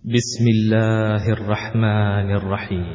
بسم الله الرحمن الرحيم.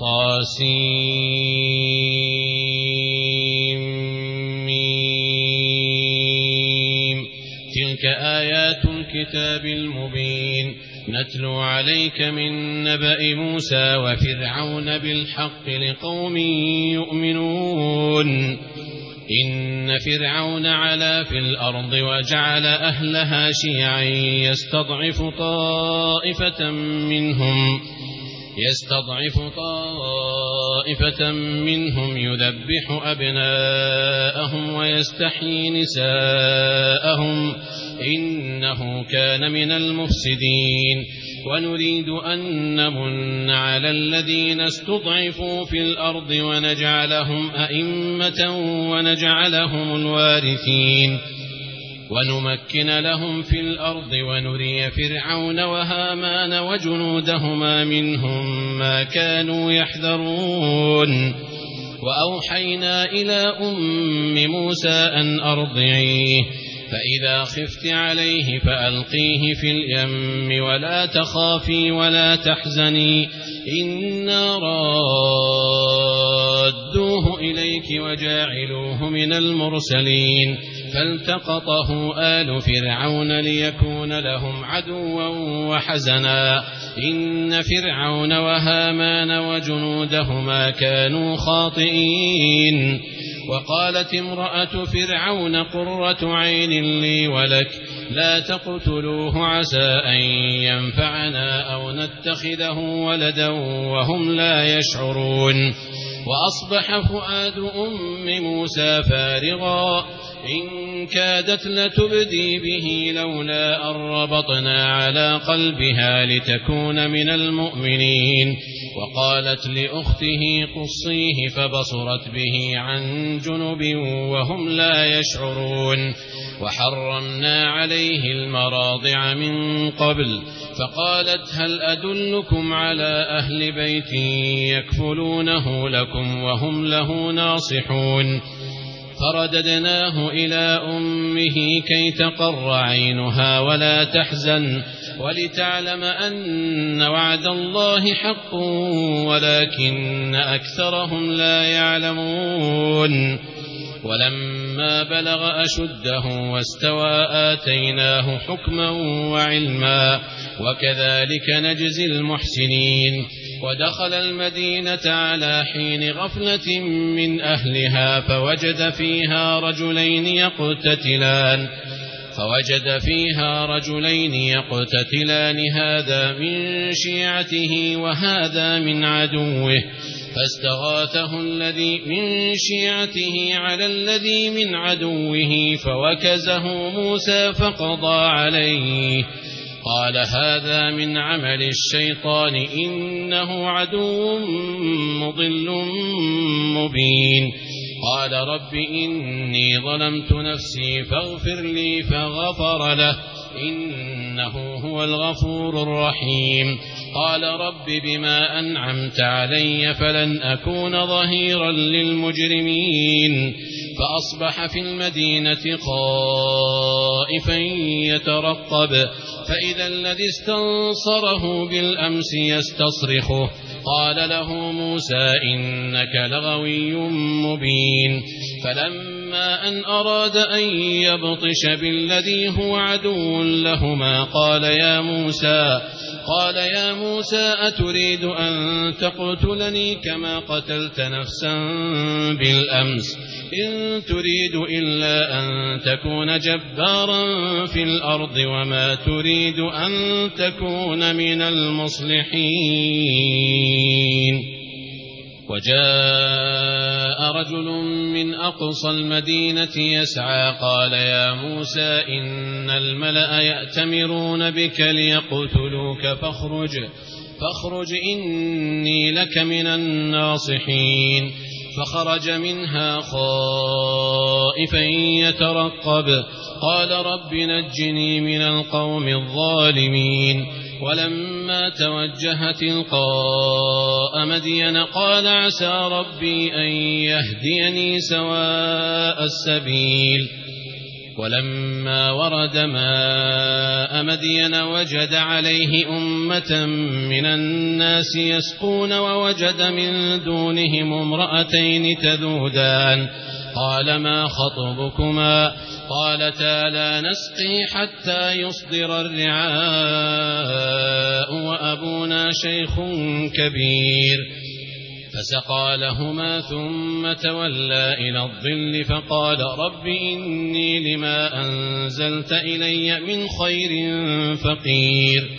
طاسيم. تلك آيات الكتاب المبين نتلو عليك من نبأ موسى وفرعون بالحق لقوم يؤمنون. إن فرعون علا في الأرض وجعل أهلها شيعا يستضعف طائفة منهم يذبح أبناءهم ويستحيي نساءهم إنه كان من المفسدين. ونريد أن نمن على الذين استضعفوا في الأرض ونجعلهم أئمة ونجعلهم الوارثين ونمكن لهم في الأرض ونري فرعون وهامان وجنودهما منهم ما كانوا يحذرون. وأوحينا إلى أم موسى أن أرضعيه فإذا خفت عليه فألقيه في اليم ولا تخافي ولا تحزني إنا رادوه إليك وجاعلوه من المرسلين. فالتقطه آل فرعون ليكون لهم عدوا وحزنا إن فرعون وهامان وجنودهما كانوا خاطئين. وقالت امرأة فرعون قرة عين لي ولك لا تقتلوه عسى أن ينفعنا أو نتخذه ولدا وهم لا يشعرون. وأصبح فؤاد أم موسى فارغا إن كادت لتبدي به لولا أن ربطنا على قلبها لتكون من المؤمنين. وقالت لأخته قصيه فبصرت به عن جنب وهم لا يشعرون. وحرمنا عليه المراضع من قبل فقالت هل أدلكم على أهل بيت يكفلونه لكم وهم له ناصحون. فرددناه إلى أمه كي تقر عينها ولا تحزن ولتعلم أن وعد الله حق ولكن أكثرهم لا يعلمون. ولما بلغ أشده واستوى آتيناه حكما وعلما وكذلك نجزي المحسنين. ودخل المدينة على حين غفلة من أهلها فوجد فيها رجلين يقتتلان هذا من شيعته وهذا من عدوه فاستغاثه الذي من شيعته على الذي من عدوه فوكزه موسى فقضى عليه قال هذا من عمل الشيطان إنه عدو مضل مبين. قال رب إني ظلمت نفسي فاغفر لي فغفر له إنه هو الغفور الرحيم. قال رب بما أنعمت علي فلن أكون ظهيرا للمجرمين. فأصبح في المدينة خائفا يترقب فإذا الذي استنصره بالأمس يستصرخه قال له موسى إنك لغوي مبين. فلما أن أراد أن يبطش بالذي هو عدو لهما قال يا موسى أتريد أن تقتلني كما قتلت نفسا بالأمس إن تريد إلا أن تكون جبارا في الأرض وما تريد أن تكون من المصلحين. وجاء رجل من أقصى المدينة يسعى قال يا موسى إن الملأ يأتمرون بك ليقتلوك فاخرج إني لك من الناصحين. فخرج منها خائفا يترقب قال رب نجني من القوم الظالمين. ولما توجه تلقاء مدين قال عسى ربي أن يهديني سواء السبيل. ولما ورد ماء مدين وجد عليه أمة من الناس يسقون ووجد من دونهم امرأتين تذودان قال ما خطبكما قالتا لا نسقي حتى يصدر الرعاء وأبونا شيخ كبير فسقى لهما ثم تولى إلى الظل فقال رب إني لما أنزلت إلي من خير فقير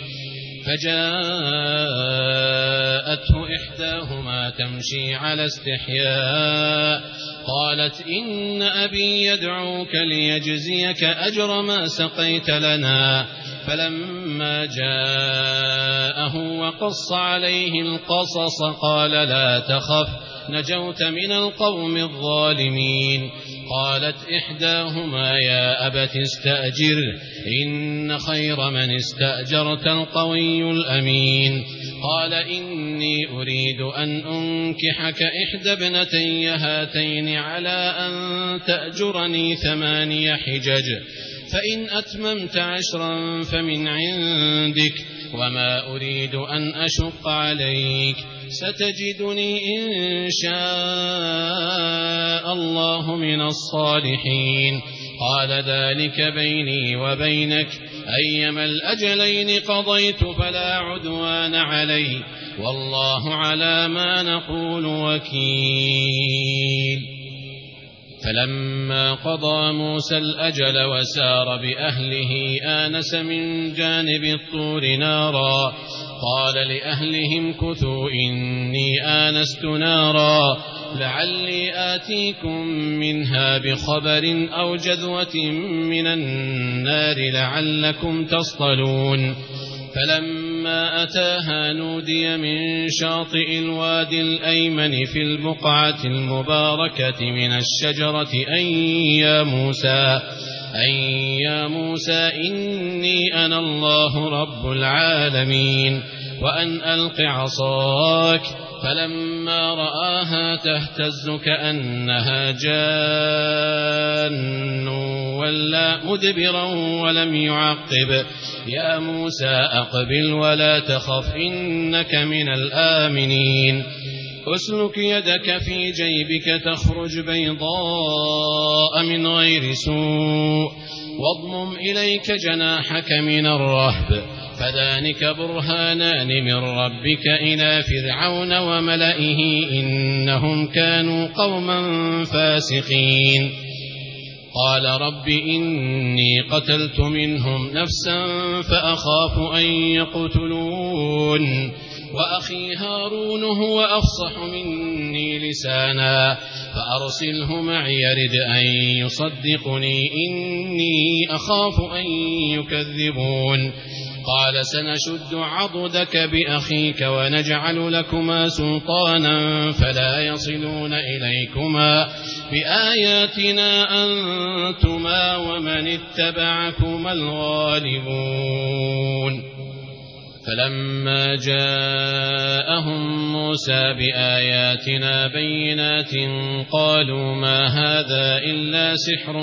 فجاءته إحداهما تمشي على استحياء قالت إن أبي يدعوك ليجزيك أجر ما سقيت لنا فلما جاءه وقص عليه القصص قال لا تخف نجوت من القوم الظالمين قالت إحداهما يا أبت استأجر إن خير من استأجرت القوي الأمين قال إني أريد أن أنكحك إحدى ابنتي هاتين على أن تأجرني 8 حجج فإن أتممت 10 فمن عندك وما أريد أن أشق عليك ستجدني إن شاء الله من الصالحين قال ذلك بيني وبينك أيما الأجلين قضيت فلا عدوان علي والله على ما نقول وكيل فلما قضى موسى الأجل وسار بأهله آنس من جانب الطور نارا قال لأهلهم كثوا إني آنست نارا لعلي آتيكم منها بخبر أو جذوة من النار لعلكم تصطلون فلما أتاها نودي من شاطئ الوادي الأيمن في البقعة المباركة من الشجرة أن يا موسى إني أنا الله رب العالمين وأن ألق عصاك فلما رآها تهتز كأنها جان ولا مدبرا ولم يعقب يا موسى أقبل ولا تخف إنك من الآمنين أسلك يدك في جيبك تخرج بيضاء من غير سوء واضمم إليك جناحك من الرهب فذلك برهانان من ربك إلى فرعون وملئه إنهم كانوا قوما فاسقين قال رب إني قتلت منهم نفسا فأخاف أن يقتلون وأخي هارون هو أفصح مني لسانا فأرسله معي يرد أن يصدقني إني أخاف أن يكذبون قال سنشد عضدك بأخيك ونجعل لكما سلطانا فلا يصلون إليكما بآياتنا أنتما ومن اتبعكما الغالبون فلما جاءهم موسى بآياتنا بينات قالوا ما هذا إلا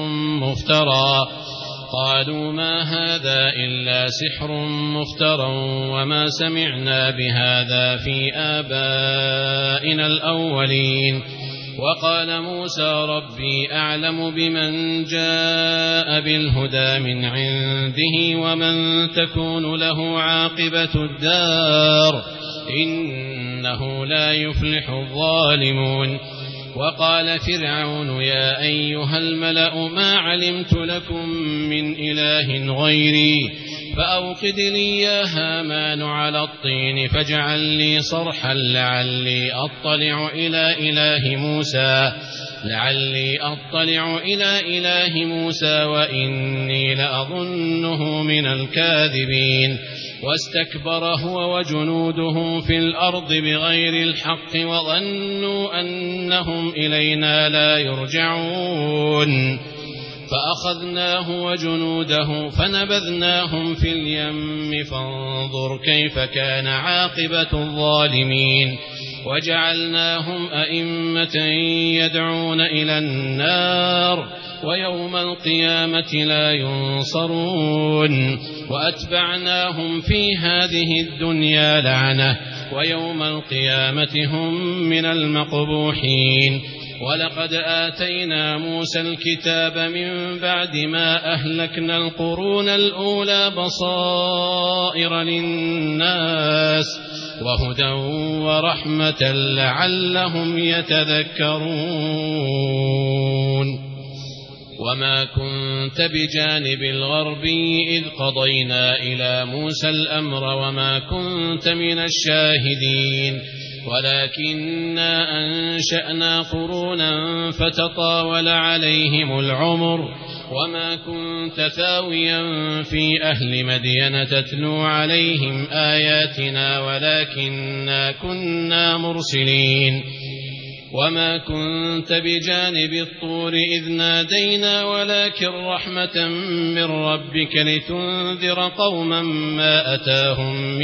سحر مفترى وما سمعنا بهذا في آبائنا الأولين وقال موسى ربي أعلم بمن جاء بالهدى من عنده ومن تكون له عاقبة الدار إنه لا يفلح الظالمون وقال فرعون يا أيها الملأ ما علمت لكم من إله غيري فأوقد لي يا هامان على الطين فاجعل لي صرحا لعلي أطلع إلى إله موسى وإني لأظنه من الكاذبين واستكبر هو وجنوده في الأرض بغير الحق وظنوا أنهم إلينا لا يرجعون فأخذناه وجنوده فنبذناهم في اليم فانظر كيف كان عاقبة الظالمين وجعلناهم أئمة يدعون إلى النار ويوم القيامة لا ينصرون وأتبعناهم في هذه الدنيا لعنة ويوم القيامة هم من المقبوحين ولقد آتينا موسى الكتاب من بعد ما أهلكنا القرون الأولى بصائر للناس وهدى ورحمة لعلهم يتذكرون وما كنت بجانب الغربي إذ قضينا إلى موسى الأمر وما كنت من الشاهدين ولكننا أنشأنا قرونا فتطاول عليهم العمر وما كنت ثاويا في أهل مدين تتلو عليهم آياتنا ولكننا كنا مرسلين وما كنت بجانب الطور إذ نادينا ولكن رحمة من ربك لتنذر قوما ما أتاهم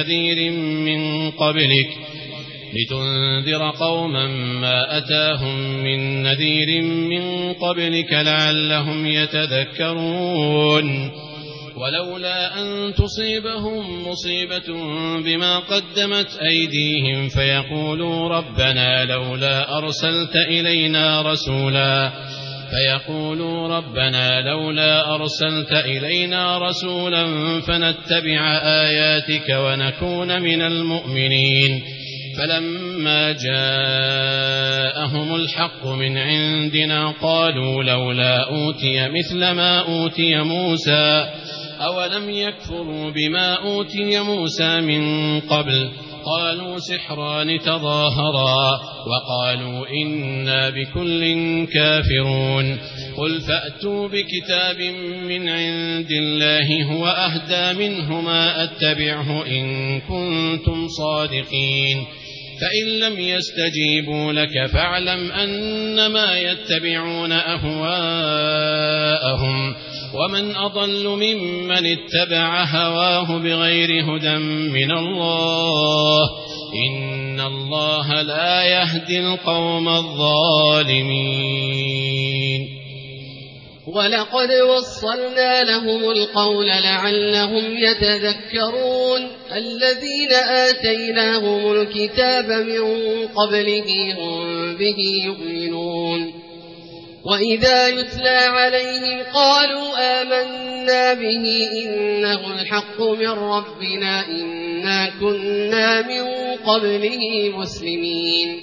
من نذير من قبلك لعلهم يتذكرون ولولا أن تصيبهم مصيبة بما قدمت أيديهم فيقولوا ربنا لولا أرسلت إلينا رسولا فنتبع آياتك ونكون من المؤمنين فلما جاءهم الحق من عندنا قالوا لولا أوتي مثل ما أوتي موسى أولم يكفروا بما أوتي موسى من قبل قالوا سحران تظاهرا وقالوا إنا بكل كافرون قل فأتوا بكتاب من عند الله هو أهدى منهما أتبعه إن كنتم صادقين فإن لم يستجيبوا لك فاعلم أنما يتبعون أهواءهم ومن أضل ممن اتبع هواه بغير هدى من الله إن الله لا يهدي القوم الظالمين ولقد وصلنا لهم القول لعلهم يتذكرون الذين آتيناهم الكتاب من قبله هم به يؤمنون وإذا يتلى عليهم قالوا آمنا به إنه الحق من ربنا إنا كنا من قبله مسلمين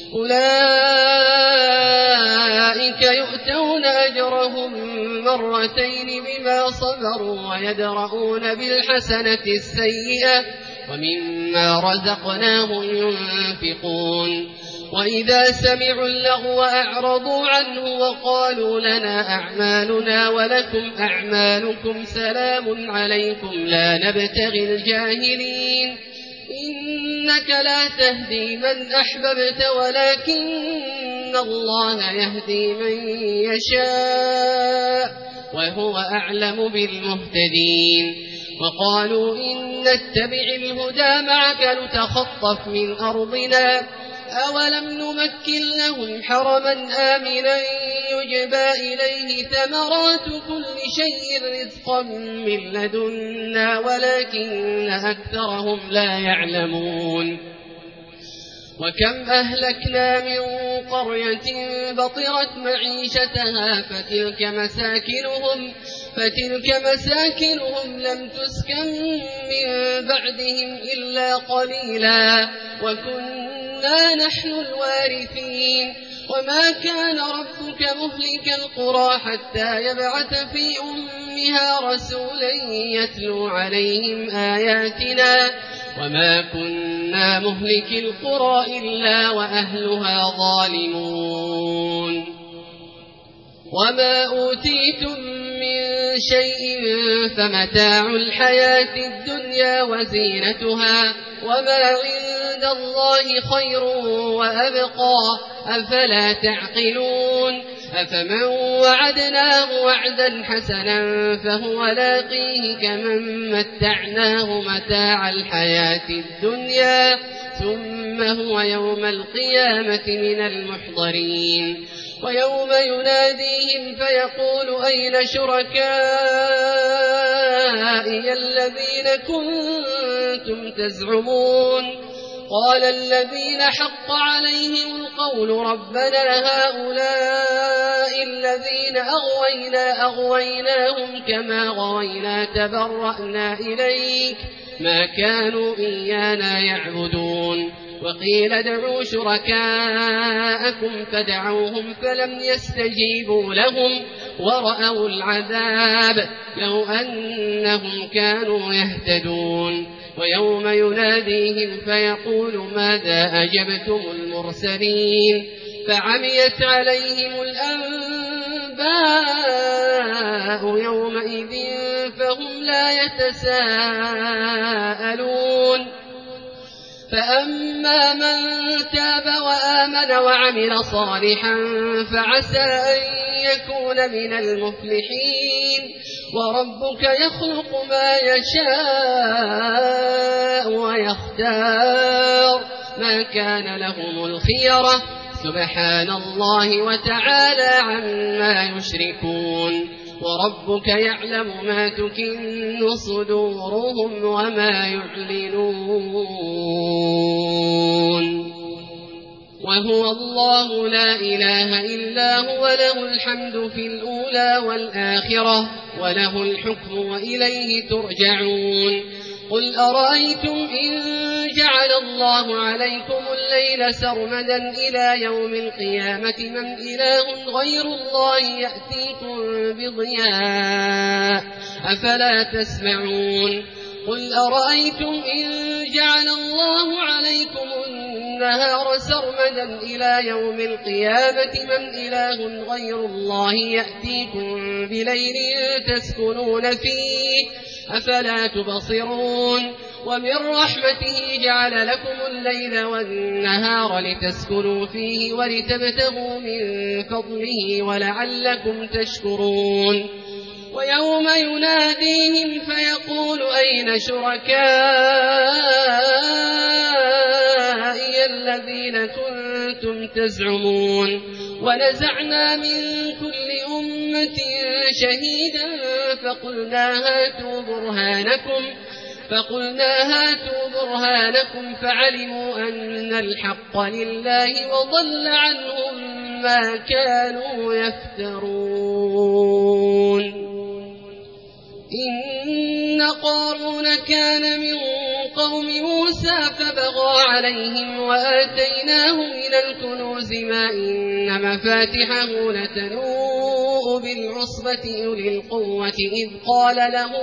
أولئك يؤتون أجرهم مرتين بما صبروا ويدرؤون بالحسنة السيئة ومما رزقناهم ينفقون وإذا سمعوا اللغو أعرضوا عنه وقالوا لنا أعمالنا ولكم أعمالكم سلام عليكم لا نبتغي الجاهلين إنك لا تهدي من أحببت ولكن الله يهدي من يشاء وهو أعلم بالمهتدين وقالوا إن نتبع الهدى معك نتخطف من أرضنا أولم نمكن لهم حرما آمنا يجبى إليه ثمرات كل شيء رزقا من لدنا ولكن أكثرهم لا يعلمون وكم أهلكنا من قرية بطرت معيشتها فتلك مساكنهم لم تسكن من بعدهم إلا قليلا وكنا نحن الوارثين وما كان ربك مهلك القرى حتى يبعث في أمها رسولا يتلو عليهم آياتنا وما كنا مهلك القرى إلا وأهلها ظالمون وما أوتيتم من شيء فمتاع الحياة الدنيا وزينتها وما عند الله خير وأبقى أفلا تعقلون أفمن وعدناه وعدا حسنا فهو لاقيه كمن متعناه متاع الحياة الدنيا ثم هو يوم القيامة من المحضرين ويوم يناديهم فيقول أين شركائي الذين كنتم تزعمون قال الذين حق عليهم القول ربنا هؤلاء الذين أغويناهم كما غوينا تبرأنا إليك ما كانوا إيانا يعبدون وقيل ادعوا شركاءكم فدعوهم فلم يستجيبوا لهم ورأوا العذاب لو أنهم كانوا يهتدون ويوم يناديهم فيقول ماذا أجبتم المرسلين فعميت عليهم الأنباء يومئذ فهم لا يتساءلون فأما من تاب وآمن وعمل صالحا فعسى أن يكون من المفلحين وربك يخلق ما يشاء ويختار ما كان لهم الخيرة سبحان الله وتعالى عما يشركون وربك يعلم ما تكن صدورهم وما يعلنون وهو الله لا إله إلا هو له الحمد في الأولى والآخرة وله الحكم وإليه ترجعون قل أرأيتم إن جعل الله عليكم الليل سرمدا إلى يوم القيامة من إله غير الله يأتيكم بضياء أفلا تسمعون قل أرأيتم إن جعل الله عليكم النهار سرمدا إلى يوم القيامة من إله غير الله يأتيكم بليل تسكنون فيه أفلا تبصرون ومن رحمته جعل لكم الليل والنهار لتسكنوا فيه ولتبتغوا من فضله ولعلكم تشكرون ويوم يناديهم فيقول أين شركائي الذين كنتم تزعمون ونزعنا من كل أمة شهيدا فقلنا هاتوا برهانكم فعلموا أن الحق لله وضل عنهم ما كانوا يفترون إن قارون كان من قوم موسى فبغى عليهم وآتيناه من الكنوز ما إن مفاتحه لتنوء بالعصبة أولي القوة إذ قال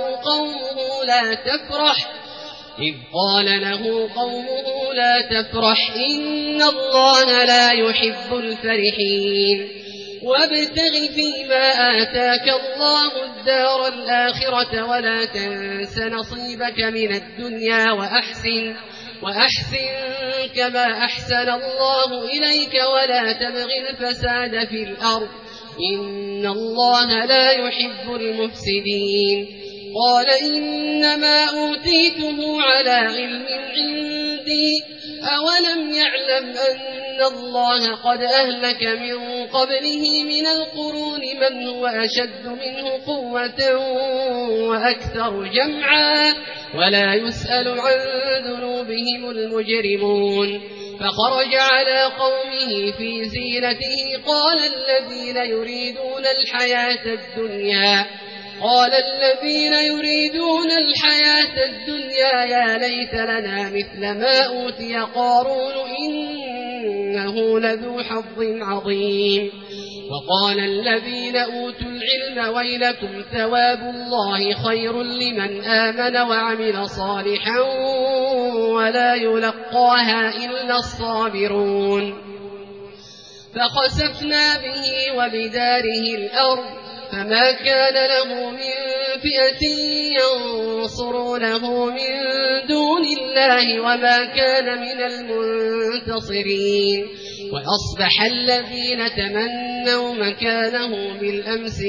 له قومه لا تفرح إن الله لا يحب الفرحين وابتغ فيما آتاك الله الدار الآخرة ولا تنس نصيبك من الدنيا وأحسن كما أحسن الله إليك ولا تبغ الفساد في الأرض إن الله لا يحب المفسدين قال إنما أوتيته على علم عندي أولم يعلم أن الله قد أهلك من قبله من القرون من هو أشد منه قوة وأكثر جمعا ولا يسأل عن ذنوبهم المجرمون فخرج على قومه في زينته قال الذين يريدون الحياة الدنيا يا ليت لنا مثل ما أوتي قارون إنه لذو حظ عظيم وقال الذين أوتوا العلم ويلكم ثواب الله خير لمن آمن وعمل صالحا ولا يلقاها إلا الصابرون فخسفنا به وبداره الأرض فما كان له من فئة ينصرونه من دون الله وما كان من المنتصرين وأصبح الذين تمنوا مكانه بالأمس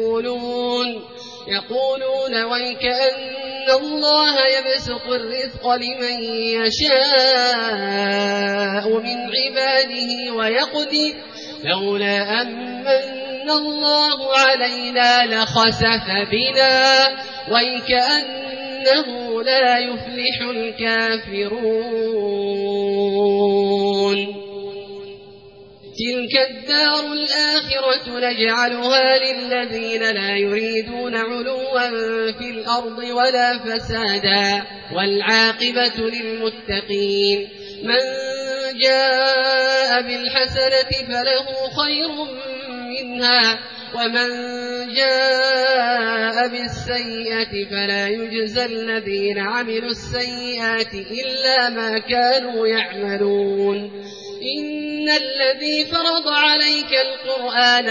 يقولون ويكأن الله يبسط الرزق لمن يشاء من عباده ويقدر لولا أمن الله علينا لخسف بنا ويكأنه لا يفلح الكافرون تلك الدار الآخرة نجعلها للذين لا يريدون علوا في الأرض ولا فسادا والعاقبة للمتقين من جاء بالحسنة فله خير منها ومن جاء بالسيئة فلا يجزى الذين عملوا السيئات إلا ما كانوا يعملون إن الذي فرض عليك القرآن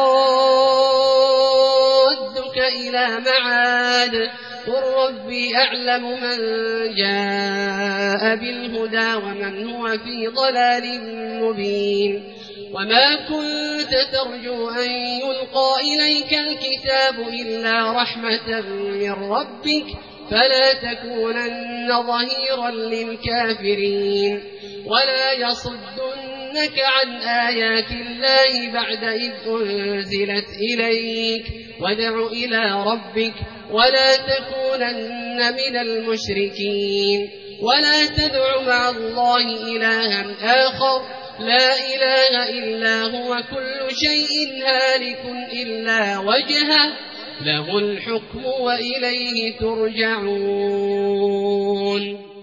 لرادك إلى معاد قل ربي أعلم من جاء بالهدى ومن هو في ضلال مبين وما كنت ترجو أن يلقى إليك الكتاب إلا رحمة من ربك فلا تكونن ظهيرا للكافرين ولا يصدنك عن آيات الله بعد إذ أنزلت إليك وادع إلى ربك ولا تكونن من المشركين ولا تدع مع الله إلها آخر لا إله إلا هو كل شيء هالك إلا وجهه له الحكم وإليه ترجعون